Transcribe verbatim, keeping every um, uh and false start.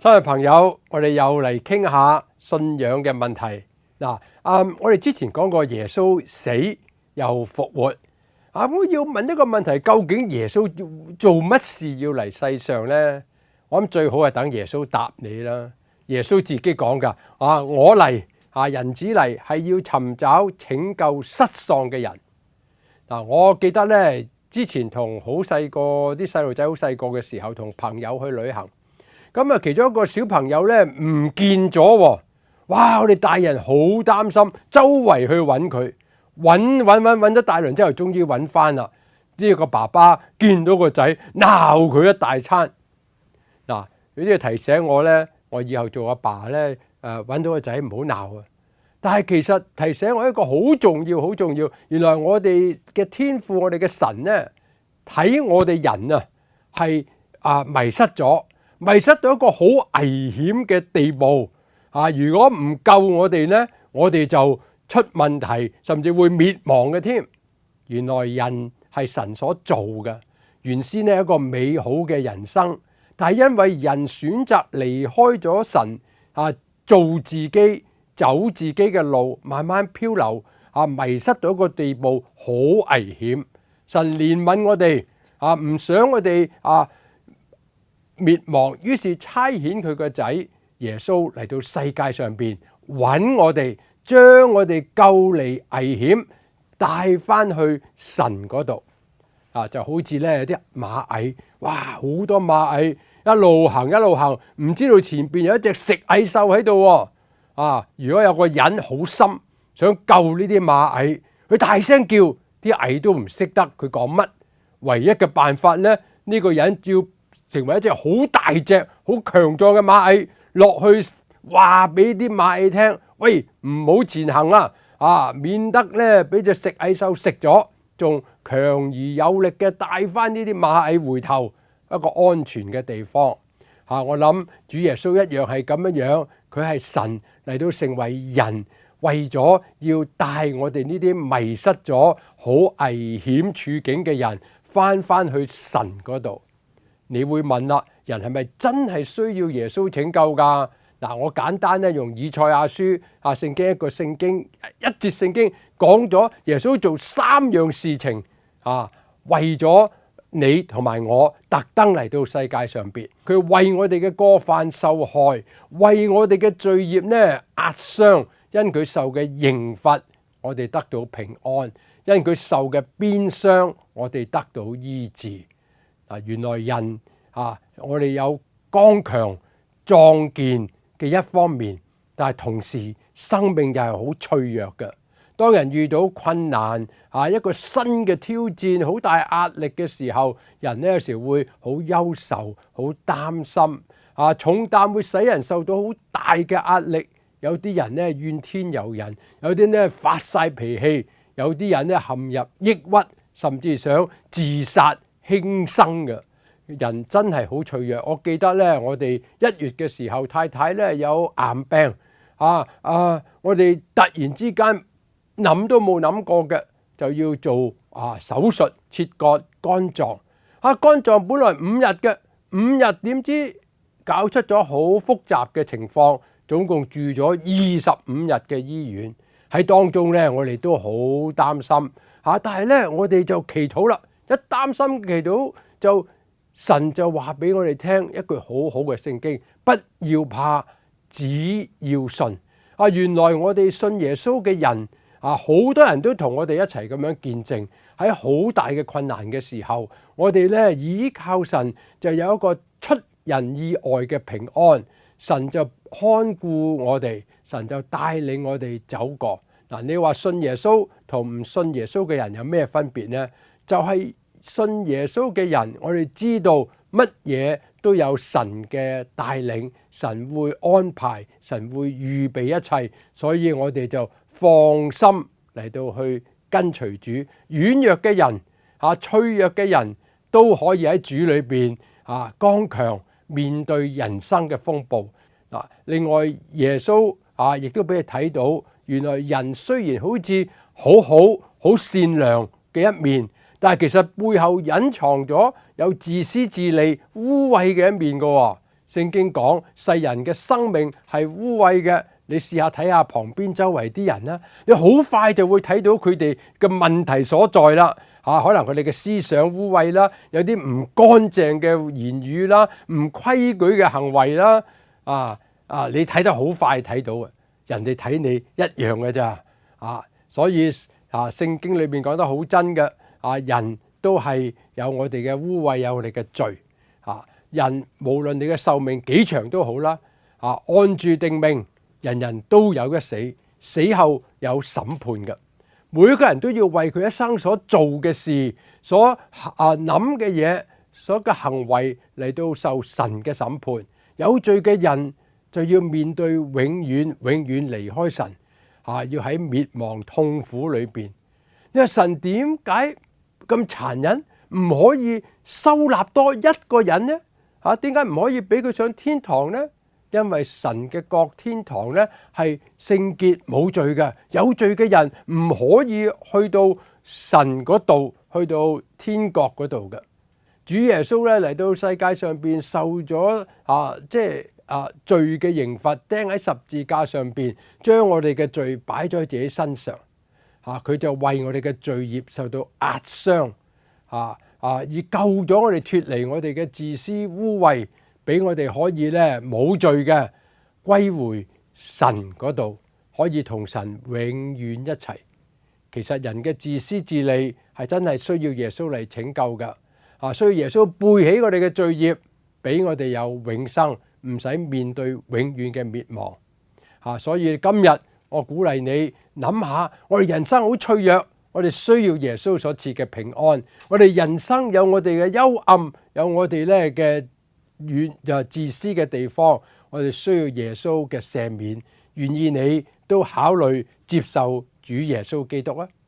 親愛朋友，我哋又嚟傾下信仰嘅問題。嗱，啊，我哋之前講過耶穌死又復活。啊，我要問一個問題，究竟耶穌做乜事要嚟世上呢？我諗最好係等耶穌答你啦。耶穌自己講噶，啊，我嚟啊，人子嚟係要尋找拯救失喪嘅人。嗱，我記得呢，之前同好細個啲細路仔好細個嘅時候，同朋友去旅行。咁啊，其中一個小朋友咧唔見咗喎！哇！我哋大人好擔心，周圍去揾佢，揾揾揾揾咗大輪之後，終於揾翻啦。呢個爸爸見到個仔鬧佢一大餐。嗱，呢啲提醒我咧，我以後做阿爸咧，誒揾到個仔唔好鬧啊！但係其實提醒我一個好重要、好重要，原來我哋嘅天父、我哋嘅神咧，睇我哋人啊係啊迷失咗。迷失到一個好危險嘅地步啊！如果唔救我哋呢，我哋就出問題，甚至會滅亡嘅添。原來人係神所造嘅，原先呢一個美好嘅人生，但係因為人選擇離開咗神啊，做自己，走自己嘅路，慢慢漂流啊，迷失到一個地步，好危險。神憐憫我哋啊，唔想我哋啊滅亡，於是差遣佢個仔耶穌嚟到世界上邊揾我哋，將我哋救離危險，帶翻去神嗰度啊！就好似咧啲螞蟻，哇，好多螞蟻一路行一路行，唔知道前邊有一隻食蟻獸喺度啊！如果有個人好心想救呢啲螞蟻，佢大聲叫，啲蟻都唔識得佢講乜，唯一嘅辦法咧，呢個人要成為一隻好大隻、好強壯嘅螞蟻，落去話俾啲螞蟻聽：喂，唔好前行啦，啊，免得咧俾隻食蟻獸食咗，仲強而有力嘅帶翻呢啲螞蟻回頭一個安全嘅地方。嚇、啊，我諗主耶穌一樣係咁樣樣，佢係神嚟到成為人，為咗要帶我哋呢啲迷失咗、好危險處境嘅人翻翻去神嗰度。你會問啦，人係咪真係需要耶穌拯救㗎？嗱，我簡單咧用以賽亞書啊，聖經一個聖經一節聖經講咗耶穌做三樣事情啊，為咗你同埋我特登嚟到世界上邊，佢為我哋嘅過犯受害，為我哋嘅罪孽咧壓傷，因佢受嘅刑罰，我哋得到平安；因佢受嘅鞭傷，我哋得到醫治。原來人啊，我哋有剛強壯健嘅一方面，但係同時生命又係好脆弱嘅。當人遇到困難啊，一個新嘅挑戰，好大壓力嘅時候，人呢有時會好憂愁、好擔心啊，重擔會使人受到好大嘅壓力。有啲人呢怨天尤人，有啲呢發晒脾氣，有啲人呢陷入抑鬱，甚至想自殺輕生嘅。人真係好脆弱。我記得咧，我哋一月嘅時候，太太咧有癌病啊啊！我哋突然之間諗都冇諗過嘅，就要做啊手術切割肝臟啊。肝臟本來五日嘅，五日點知搞出咗好複雜嘅情況，總共住咗二十五日嘅醫院。喺當中咧，我哋都好擔心嚇，但係咧我哋就祈禱啦。一擔心祈禱，就神就話俾我哋聽一句好好嘅聖經：不要怕，只要信。啊，原來我哋信耶穌嘅人啊，好多人都同我哋一齊咁樣見證，喺好大嘅困難嘅時候，我哋咧依靠神，就有一個出人意外嘅平安。神就看顧我哋，神就帶領我哋走過。嗱，你話信耶穌同唔信耶穌嘅人有咩分別呢？就係信耶穌嘅人，我哋知道乜嘢都有神嘅帶領，神會安排，神會預備一切，所以我哋就放心嚟到去跟隨主。軟弱嘅人啊，脆弱嘅人都可以喺主裏邊啊剛強面對人生嘅風暴。嗱，另外耶穌啊，亦都俾你睇到，原來人雖然好似好好好善良嘅一面，但係其實背後隱藏咗有自私自利、污穢嘅一面嘅。 聖經講世人嘅生命係污穢嘅，你試下睇下旁邊周圍啲人啦，你好快就會睇到佢哋嘅問題所在啦。嚇，可能佢哋嘅思想污穢啦，有啲唔乾淨嘅言語啦，唔規矩嘅行為啦。啊啊，你睇得好快睇到嘅，人哋睇你一樣嘅咋。啊，所以啊，聖經裏面講得好真嘅。啊，人都係有我哋嘅污穢，有我哋嘅罪。啊，人無論你嘅壽命幾長都好啦。啊，按住定命，人人都有一死，死後有審判嘅。每一個人都要為佢一生所做嘅事、所啊諗嘅嘢、所嘅行為嚟到受神嘅審判。有罪嘅人就要面對永遠、永遠離開神。啊，要喺滅亡痛苦裏邊。你話神點解咁殘忍？唔可以收納多一個人呢？嚇，點解唔可以俾佢上天堂呢？因為神嘅國天堂呢係聖潔冇罪嘅，有罪嘅人唔可以去到神嗰度，去到天國嗰度嘅。主耶穌咧嚟到世界上邊受咗啊，即係啊罪嘅刑罰，釘喺十字架上邊，將我哋嘅罪擺咗喺自己身上。啊，佢就為我哋嘅罪孽受到壓傷，啊啊，而救咗我哋脫離我哋嘅自私污穢。俾我哋可以咧冇罪嘅歸回神嗰度，可以同神永遠一齊。其實人嘅自私自利係真係需要耶穌嚟拯救噶，啊，需要耶穌背起我哋嘅罪孽，俾我哋有永生，唔使面對永遠嘅滅亡。啊，所以今日我鼓勵你諗下，我哋人生好脆弱，我哋需要耶穌所賜嘅平安。我哋人生有我哋嘅幽暗，有我哋咧嘅遠就自私嘅地方，我哋需要耶穌嘅赦免。願意你都考慮接受主耶穌基督啊！